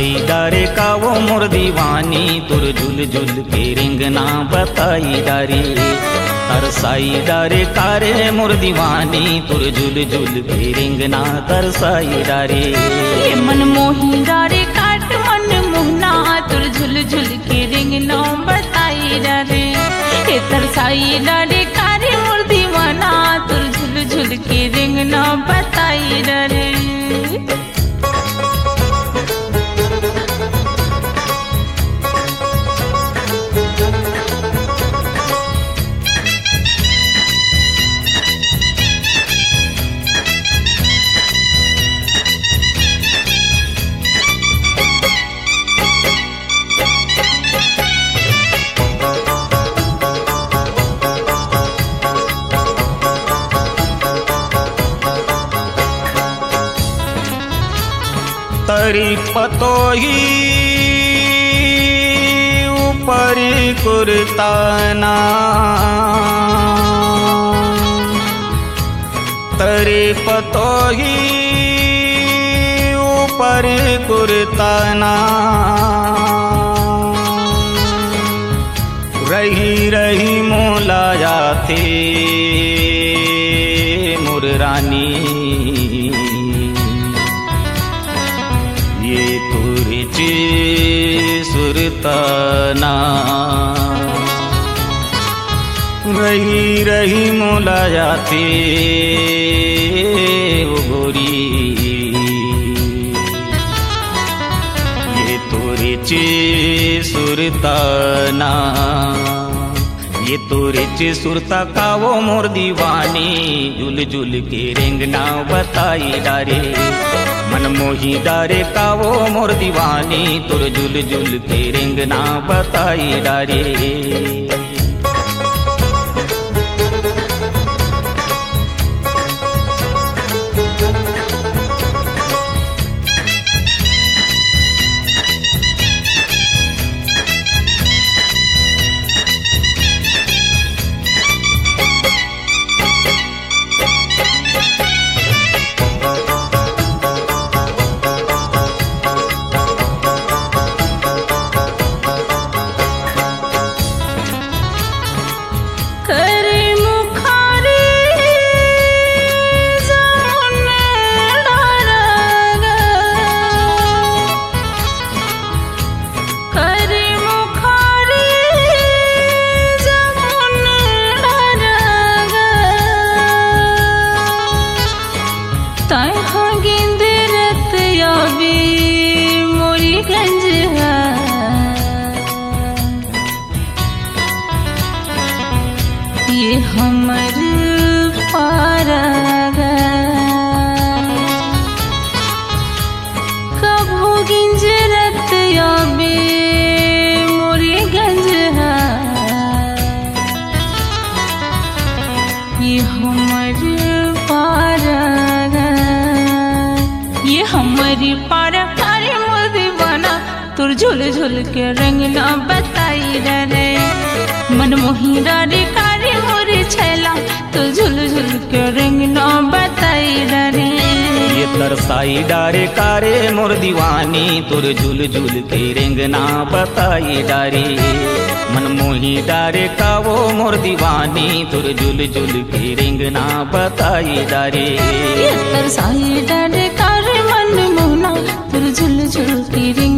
तरसाई डारे का वो मोर दीवानी तुर झुल झुल के रिंगना बताई डारे। तरसाई डारे कारे मोर दीवानी तुर झुल झुल के रिंगना तरसाई डारे। ये मन मोही डारे काट मन मोहना तुर झुल झुल के रिंगना बताई डारे। ये तरसाई डारे कारे मोर दीवाना तुर झुल झुल के रिंगना बताई डारे। तरी पतोही ऊपर कुर्ताना, तरी पतोही ऊपर कुर्ताना। रही रही मोलाया थे मोर रानी, ये तुरची सुरताना। रही रही मोला जाते वो गोरी, ये तुरची सुरताना। ये तुरची सुरता का वो मोर दीवानी झुल झुल के रिंगना बताई डारे। मन मोही डारे का वो मोर दीवानी तुर झुल झुल के रिंगना बताई डारे। ये हमर पारग कभू गिंजरत याबे मोरे गंज है। ये हमर पारग, ये हमारी पारा कारी मोर दीवाना तुर झुल झुल के रंगना बताई डरे। मन मोही डारे कारे मोरे छैला तो झुल झुल के रंगना बताई डरे। ये तरसाई डारे कारे मोर दीवानी तुर झुल झुल के रिंगना बताई डारे। मन मोही डारे का वो मोर दीवानी तुर झुल झुल के रिंगना बताई डारे। ये तरसाई डारे कारे मन मोहना तुर झुल झुल के रिंगना